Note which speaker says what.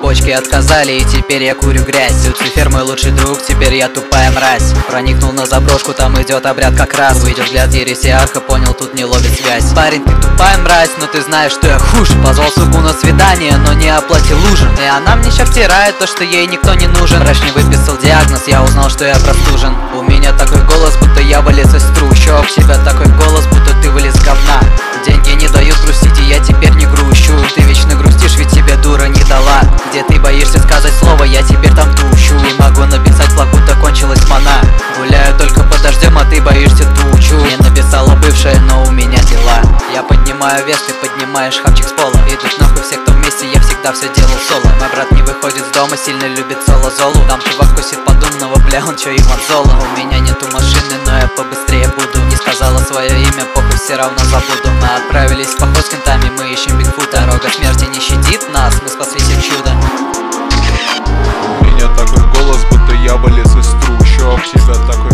Speaker 1: почки отказали, и теперь я курю грязь. Люцифер мой лучший друг, теперь я тупая мразь. Проникнул на заброшку, там идет обряд как раз. Увидел взгляд ересиарха, понял, тут не ловит связь. Парень, ты тупая мразь, но ты знаешь, что я хуже. Позвал суку на свидание, но не оплатил ужин. И она мне ща втирает то, что ей никто не нужен. Врач мне выписал диагноз, я узнал, что я простужен. У меня такой голос, будто я вылез из трущоб. У тебя такой голос, будто ты вылез из говна. Деньги не дают грустить, и я теперь не грущу. Ты вечно грустишь, ведь тебе дура не дала. Где ты боишься сказать слово, я теперь там тущу. Не могу написать, плакута кончилась мана. Гуляю только под дождем, а ты боишься тучу. Мне написала бывшая, но у меня дела. Я поднимаю вес, ты поднимаешь хавчик с пола. Идут нахуй все, кто вместе, я всегда все делал соло. Мой брат не выходит с дома, сильно любит соло-золу. Там чувак косит под умного, бля, он чё, Иван Золо. У меня нету машины, но я побыстрее буду. Не сказала свое имя, похуй, все равно забуду. Мы отправились в поход с кентами, мы ищем Бигфута. Дорога смерти не щадит нас, мы спаслись от чуда.
Speaker 2: У меня такой голос, будто я вылез из трущоб. У тебя такой